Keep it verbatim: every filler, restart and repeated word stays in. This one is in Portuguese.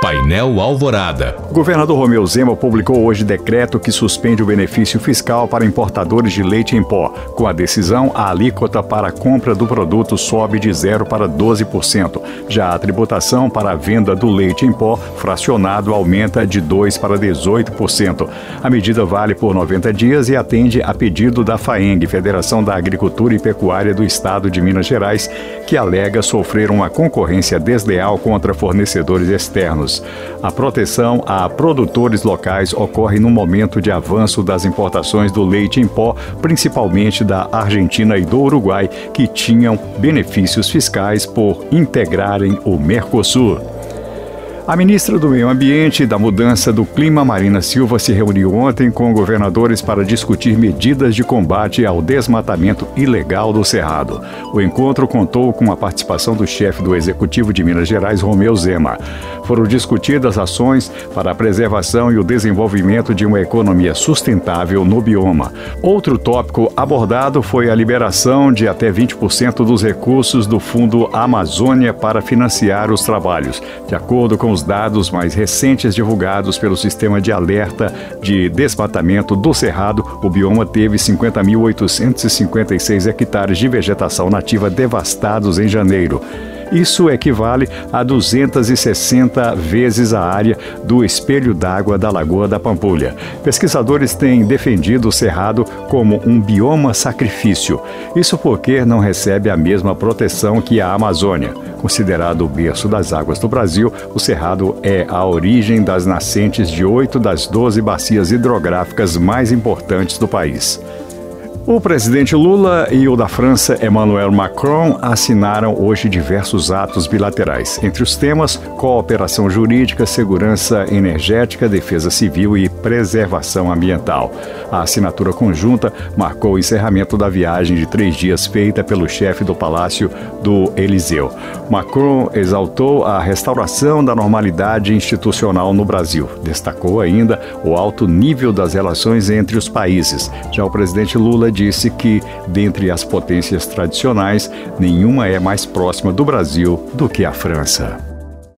Painel Alvorada. O governador Romeu Zema publicou hoje decreto que suspende o benefício fiscal para importadores de leite em pó. Com a decisão, a alíquota para a compra do produto sobe de zero para doze por cento. Já a tributação para a venda do leite em pó fracionado aumenta de dois por cento para dezoito por cento. A medida vale por noventa dias e atende a pedido da FAENG, Federação da Agricultura e Pecuária do Estado de Minas Gerais, que alega sofrer uma concorrência desleal contra fornecedores externos. A proteção a produtores locais ocorre no momento de avanço das importações do leite em pó, principalmente da Argentina e do Uruguai, que tinham benefícios fiscais por integrarem o Mercosul. A ministra do Meio Ambiente e da Mudança do Clima, Marina Silva, se reuniu ontem com governadores para discutir medidas de combate ao desmatamento ilegal do Cerrado. O encontro contou com a participação do chefe do Executivo de Minas Gerais, Romeu Zema. Foram discutidas ações para a preservação e o desenvolvimento de uma economia sustentável no bioma. Outro tópico abordado foi a liberação de até vinte por cento dos recursos do Fundo Amazônia para financiar os trabalhos. De acordo com os dados mais recentes divulgados pelo Sistema de Alerta de Desmatamento do Cerrado, o bioma teve cinquenta mil oitocentos e cinquenta e seis hectares de vegetação nativa devastados em janeiro. Isso equivale a duzentas e sessenta vezes a área do espelho d'água da Lagoa da Pampulha. Pesquisadores têm defendido o Cerrado como um bioma sacrifício. Isso porque não recebe a mesma proteção que a Amazônia. Considerado o berço das águas do Brasil, o Cerrado é a origem das nascentes de oito das doze bacias hidrográficas mais importantes do país. O presidente Lula e o da França, Emmanuel Macron, assinaram hoje diversos atos bilaterais. Entre os temas, cooperação jurídica, segurança energética, defesa civil e preservação ambiental. A assinatura conjunta marcou o encerramento da viagem de três dias feita pelo chefe do Palácio do Eliseu. Macron exaltou a restauração da normalidade institucional no Brasil. Destacou ainda o alto nível das relações entre os países. Já o presidente Lula disse que, dentre as potências tradicionais, nenhuma é mais próxima do Brasil do que a França.